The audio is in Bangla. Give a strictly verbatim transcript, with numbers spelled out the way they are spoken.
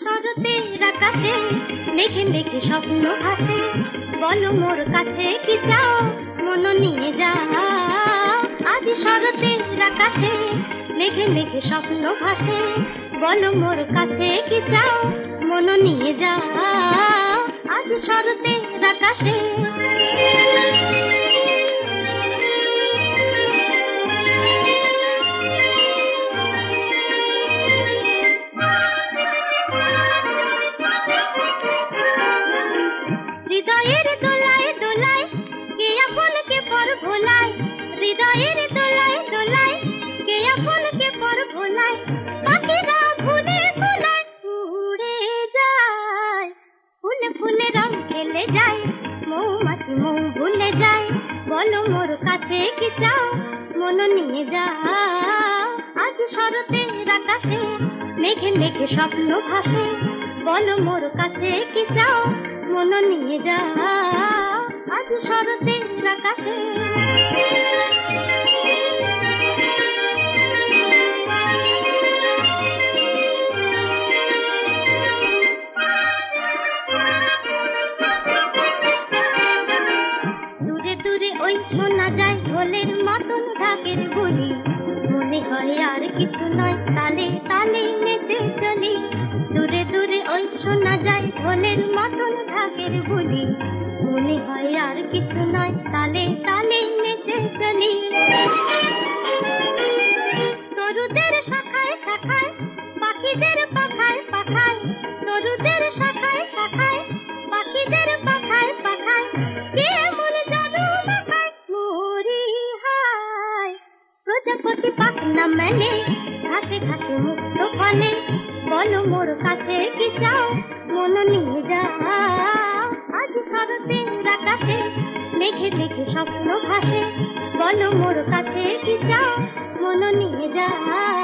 শরতের আকাশে মেঘে মেঘে স্বপ্ন ভাসে, বলো মোর কাছে কি চাও মন নিয়ে যাও। আজ শরতের আকাশে মেঘে মেঘে স্বপ্ন ভাসে, বলো মোর কাছে কি চাও মন নিয়ে যাও। আজ শরতের আকাশে হৃদয়ের দোলায় দোলায় কে আপন কে পর ভোলায়, হৃদয়ের দোলায় দোলায় কে আপন কে পর ভোলায়। পাখিরা ফুলে ফুলায় উড়ে যায়, ফুলে ফুলে রং খেলে যায়, মৌমাছি মৌ ভুলে যায়। বলো মোর কাছে কি চাও মন নিয়ে যাও। আজ শরতের আকাশে মেঘে মেঘে স্বপ্ন ভাসে, বলো মোর কাছে কি চাও মন নিয়ে যাও। আজ শরতের আকাশে দূরে দূরে ওই শোনা যায় ঢোলের মতন ঢাকের বুলি, মনে হয় আর কিছু নয় তালে তালে নেচে চলি। দূরে দূরে ওই শোনা যায় ঢোলের মতন ঢাকের বুলি, মনে হয় আর কিছু নয় তালে তালে নেচে চলি। তরুদের শাখায় শাখায় পাখিদের পাখায় পাখায়, তরুদের শাখায় শাখায় পাখিদের পাখায় পাখায়, কে মন জাদু মাখায় মরি হায়। প্রজাপতি পাখ না মেলে ঘাসে ঘাসে মুক্ত ফলে, বলো মোর কাছে কি চাও মন নিয়ে যাও। আজ শরতের আকাশে মেঘে মেঘে স্বপ্ন ভাসে, বলো মোর কাছে কি চাও মন নিয়ে যাও।